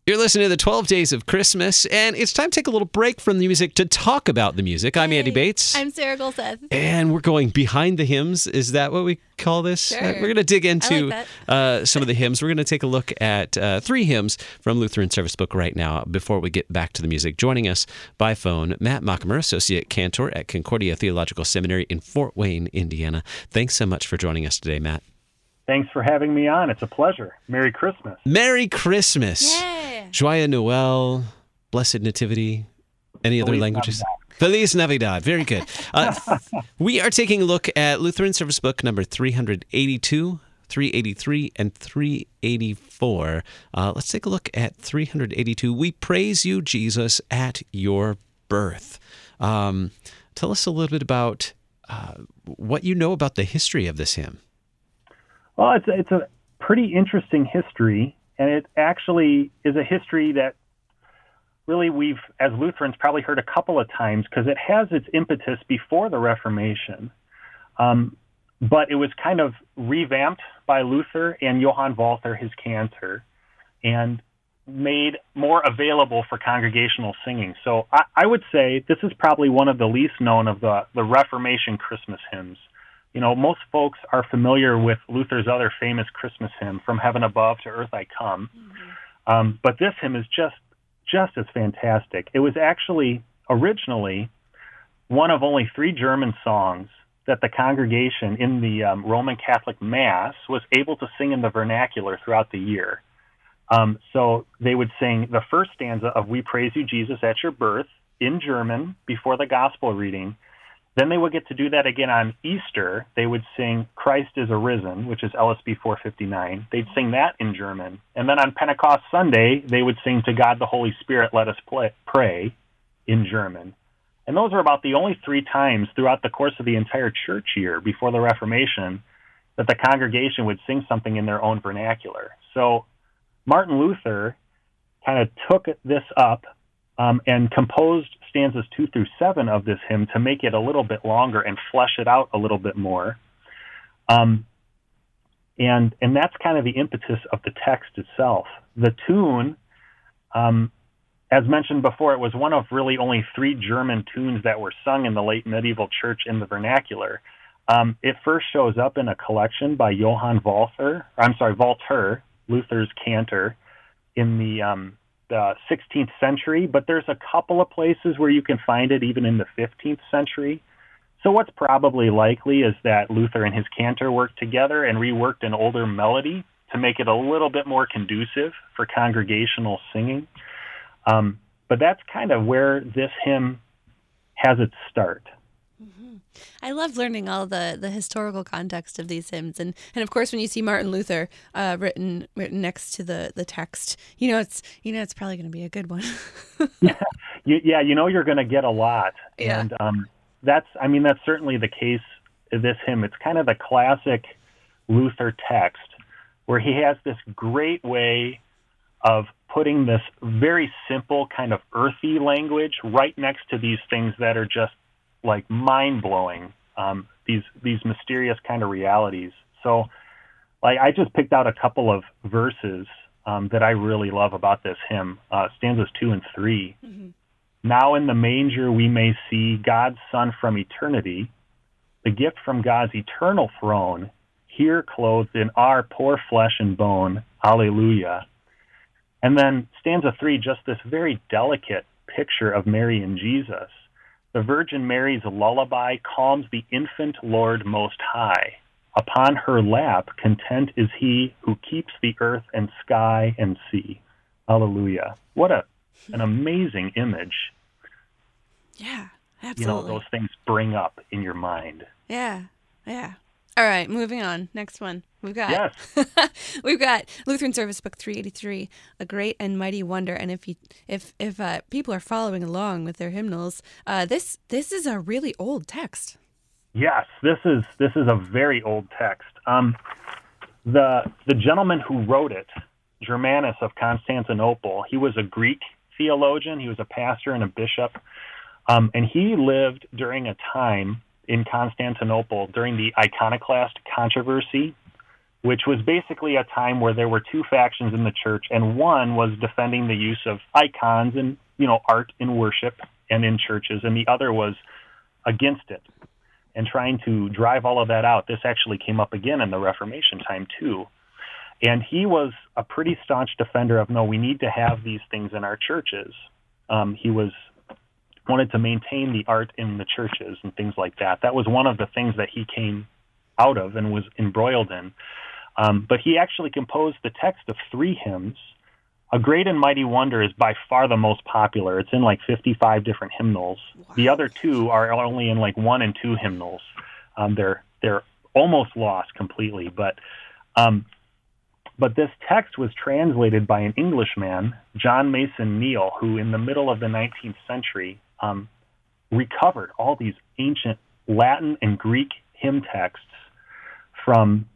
You're listening to the 12 Days of Christmas, and it's time to take a little break from the music to talk about the music. I'm Andy Bates. I'm Sarah Golseth. And we're going behind the hymns. Is that what we call this? Sure. We're going to dig into like some of the hymns. We're going to take a look at 3 hymns from Lutheran Service Book right now before we get back to the music. Joining us by phone, Matt Mockemer, Associate Cantor at Concordia Theological Seminary in Fort Wayne, Indiana. Thanks so much for joining us today, Matt. Thanks for having me on. It's a pleasure. Merry Christmas. Merry Christmas. Yeah. Joyeux Noël, Blessed Nativity, any other languages? Navidad. Feliz Navidad. Very good. We are taking a look at Lutheran Service Book number 382, 383, and 384. Let's take a look at 382. We praise you, Jesus, at your birth. Tell us a little bit about what you know about the history of this hymn. Well, it's a pretty interesting history, and it actually is a history that really we've, as Lutherans, probably heard a couple of times because it has its impetus before the Reformation. But it was kind of revamped by Luther and Johann Walther, his cantor, and made more available for congregational singing. So I would say this is probably one of the least known of the Reformation Christmas hymns. You know, most folks are familiar with Luther's other famous Christmas hymn, From Heaven Above to Earth I Come. Mm-hmm. But this hymn is just as fantastic. It was actually originally one of only 3 German songs that the congregation in the Roman Catholic Mass was able to sing in the vernacular throughout the year. So they would sing the first stanza of We Praise You, Jesus, at Your Birth in German before the gospel reading. Then they would get to do that again on Easter. They would sing Christ is Arisen, which is LSB 459. They'd sing that in German. And then on Pentecost Sunday, they would sing To God the Holy Spirit, Let Us Pray in German. And those are about the only 3 times throughout the course of the entire church year before the Reformation that the congregation would sing something in their own vernacular. So Martin Luther kind of took this up and composed stanzas 2 through 7 of this hymn to make it a little bit longer and flesh it out a little bit more. And that's kind of the impetus of the text itself. The tune, as mentioned before, it was one of really only 3 German tunes that were sung in the late medieval church in the vernacular. It first shows up in a collection by Johann Walther, Luther's cantor, in the 16th century, but there's a couple of places where you can find it even in the 15th century. So what's probably likely is that Luther and his cantor worked together and reworked an older melody to make it a little bit more conducive for congregational singing. But that's kind of where this hymn has its start. Mm-hmm. I love learning all the historical context of these hymns, and of course when you see Martin Luther written next to the text, it's probably going to be a good one. Yeah, you're going to get a lot, yeah. And that's certainly the case of this hymn. It's kind of the classic Luther text where he has this great way of putting this very simple kind of earthy language right next to these things that are just like mind-blowing, these mysterious kind of realities. So like I just picked out a couple of verses that I really love about this hymn, stanzas 2 and 3. Mm-hmm. Now in the manger we may see God's Son from eternity, the gift from God's eternal throne, here clothed in our poor flesh and bone. Alleluia. And then stanza 3, just this very delicate picture of Mary and Jesus. The Virgin Mary's lullaby calms the infant Lord Most High. Upon her lap content is he who keeps the earth and sky and sea. Hallelujah. What an amazing image. Yeah, absolutely. Those things bring up in your mind. Yeah. All right, moving on. Next one. We've got Lutheran Service Book 383, A Great and Mighty Wonder. And if people are following along with their hymnals, this is a really old text. Yes, this is a very old text. The gentleman who wrote it, Germanus of Constantinople, he was a Greek theologian. He was a pastor and a bishop, and he lived during a time in Constantinople during the iconoclast controversy. which was basically a time where there were two factions in the church, and one was defending the use of icons and, art in worship and in churches, and the other was against it and trying to drive all of that out. This actually came up again in the Reformation time too. And he was a pretty staunch defender of, no, we need to have these things in our churches. He wanted to maintain the art in the churches and things like that. That was one of the things that he came out of and was embroiled in. But he actually composed the text of 3 hymns. A Great and Mighty Wonder is by far the most popular. It's in like 55 different hymnals. Wow. The other 2 are only in like 1 and 2 hymnals. They're almost lost completely. But this text was translated by an Englishman, John Mason Neale, who in the middle of the 19th century recovered all these ancient Latin and Greek hymn texts from,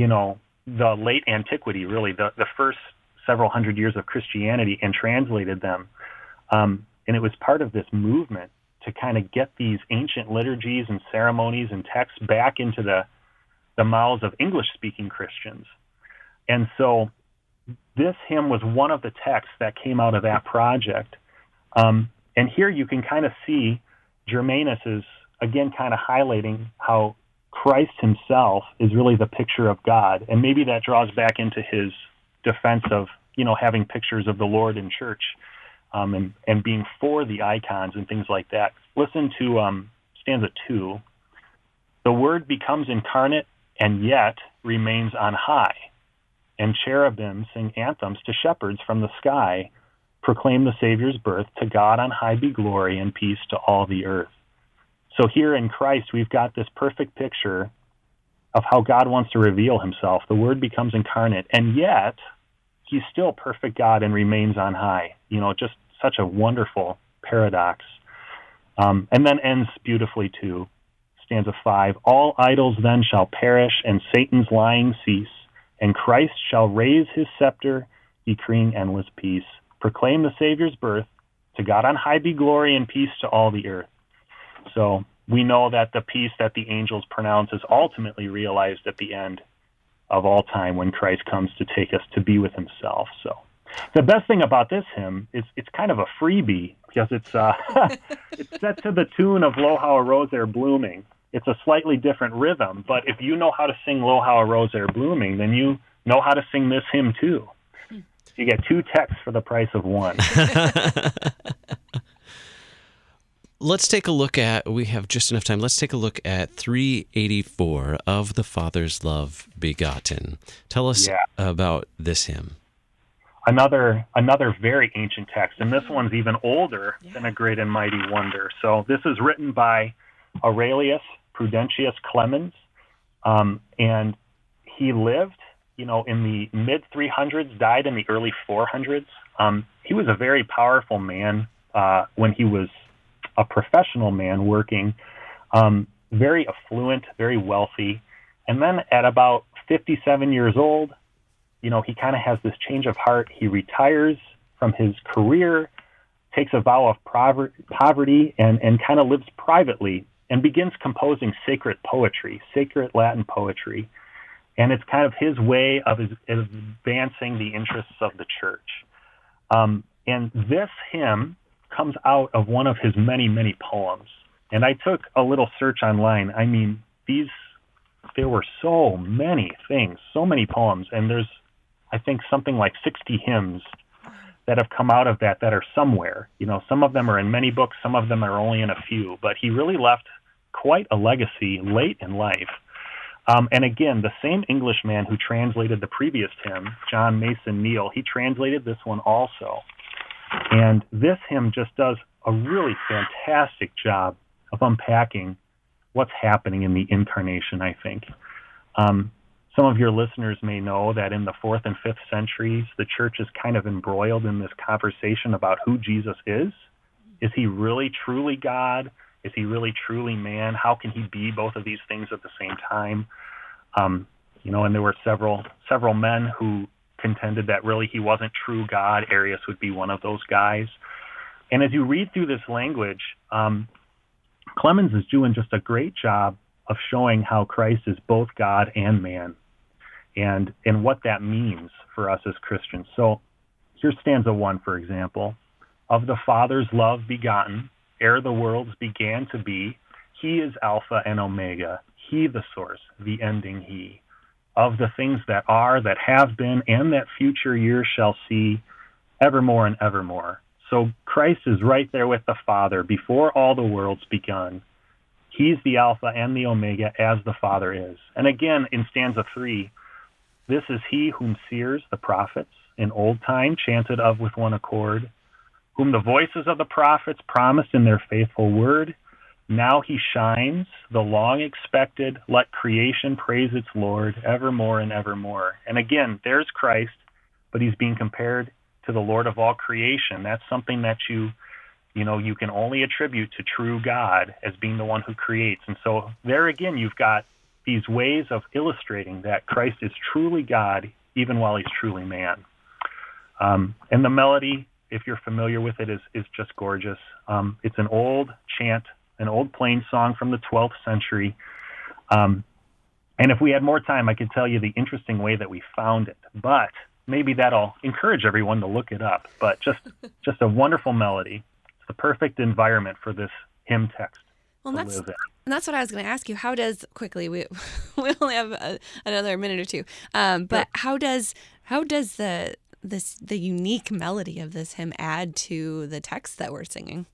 the late antiquity, really, the first several hundred years of Christianity, and translated them. And it was part of this movement to kind of get these ancient liturgies and ceremonies and texts back into the mouths of English-speaking Christians. And so this hymn was one of the texts that came out of that project. And here you can kind of see Germanus is, again, kind of highlighting how Christ himself is really the picture of God. And maybe that draws back into his defense of, having pictures of the Lord in church and being for the icons and things like that. Listen to stanza 2. The Word becomes incarnate and yet remains on high. And cherubim sing anthems to shepherds from the sky, proclaim the Savior's birth, to God on high be glory and peace to all the earth. So here in Christ, we've got this perfect picture of how God wants to reveal himself. The Word becomes incarnate, and yet he's still perfect God and remains on high. Just such a wonderful paradox. And then ends beautifully too. Stanza 5, all idols then shall perish and Satan's lying cease, and Christ shall raise his scepter, decreeing endless peace. Proclaim the Savior's birth, to God on high be glory and peace to all the earth. So we know that the peace that the angels pronounce is ultimately realized at the end of all time when Christ comes to take us to be with himself. So the best thing about this hymn is it's kind of a freebie because it's it's set to the tune of Lo How a Rose There Blooming. It's a slightly different rhythm, but if you know how to sing Lo How a Rose There Blooming, then you know how to sing this hymn too. You get 2 texts for the price of 1. Let's take a look at, we have just enough time, let's take a look at 384, Of the Father's Love Begotten. Tell us about this hymn. Another very ancient text, and this one's even older than A Great and Mighty Wonder. So this is written by Aurelius Prudentius Clemens, and he lived, in the mid-300s, died in the early 400s. He was a very powerful man when he was a professional man working, very affluent, very wealthy. And then at about 57 years old, he kind of has this change of heart. He retires from his career, takes a vow of poverty, and kind of lives privately and begins composing sacred poetry, sacred Latin poetry. And it's kind of his way of advancing the interests of the church. And this hymn comes out of one of his many, many poems. And I took a little search online. I mean, there were so many things, so many poems, and there's, I think, something like 60 hymns that have come out of that are somewhere. Some of them are in many books, some of them are only in a few, but he really left quite a legacy late in life. And again, the same Englishman who translated the previous hymn, John Mason Neale, he translated this one also. And this hymn just does a really fantastic job of unpacking what's happening in the incarnation, I think. Some of your listeners may know that in the 4th and 5th centuries, the church is kind of embroiled in this conversation about who Jesus is. Is he really truly God? Is he really truly man? How can he be both of these things at the same time? And there were several men who contended that really he wasn't true God. Arius would be one of those guys. And as you read through this language, Clemens is doing just a great job of showing how Christ is both God and man. and what that means for us as Christians. So here's stanza 1, for example. Of the Father's love begotten, ere the worlds began to be, he is Alpha and Omega, he the source, the ending he. Of the things that are, that have been, and that future years shall see, evermore and evermore. So Christ is right there with the Father before all the worlds begun. He's the Alpha and the Omega as the Father is. And again, in stanza 3, this is he whom seers, the prophets, in old time chanted of with one accord, whom the voices of the prophets promised in their faithful word. Now he shines, the long expected, let creation praise its Lord, evermore and evermore. And again, there's Christ, but he's being compared to the Lord of all creation. That's something that you can only attribute to true God as being the one who creates. And so there again, you've got these ways of illustrating that Christ is truly God, even while he's truly man. And the melody, if you're familiar with it, is just gorgeous. It's an old chant, an old plain song from the 12th century. And if we had more time, I could tell you the interesting way that we found it. But maybe that'll encourage everyone to look it up. But just a wonderful melody. It's the perfect environment for this hymn text. Well, that's what I was going to ask you. How does, quickly, we only have another minute or two, but how does the unique melody of this hymn add to the text that we're singing?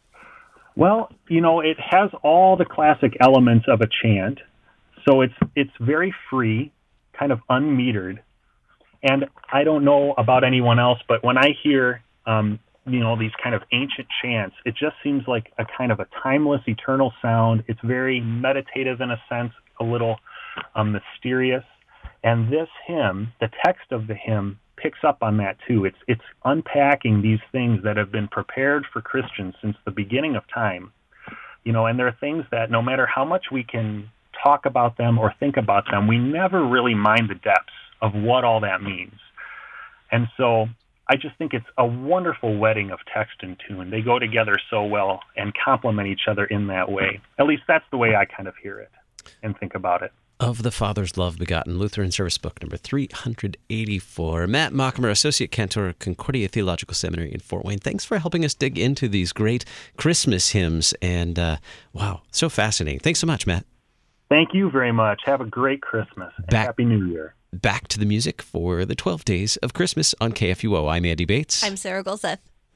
Well, it has all the classic elements of a chant, so it's very free, kind of unmetered. And I don't know about anyone else, but when I hear these kind of ancient chants, it just seems like a kind of a timeless, eternal sound. It's very meditative in a sense, a little mysterious. And this hymn, the text of the hymn, picks up on that too. It's unpacking these things that have been prepared for Christians since the beginning of time. And there are things that no matter how much we can talk about them or think about them, we never really mind the depths of what all that means. And so I just think it's a wonderful wedding of text and tune. They go together so well and complement each other in that way. At least that's the way I kind of hear it and think about it. Of the Father's Love Begotten, Lutheran Service Book number 384. Matt Machmer, Associate Cantor, Concordia Theological Seminary in Fort Wayne. Thanks for helping us dig into these great Christmas hymns. And wow, so fascinating. Thanks so much, Matt. Thank you very much. Have a great Christmas and Happy New Year. Back to the music for the 12 Days of Christmas on KFUO. I'm Andy Bates. I'm Sarah Golseth.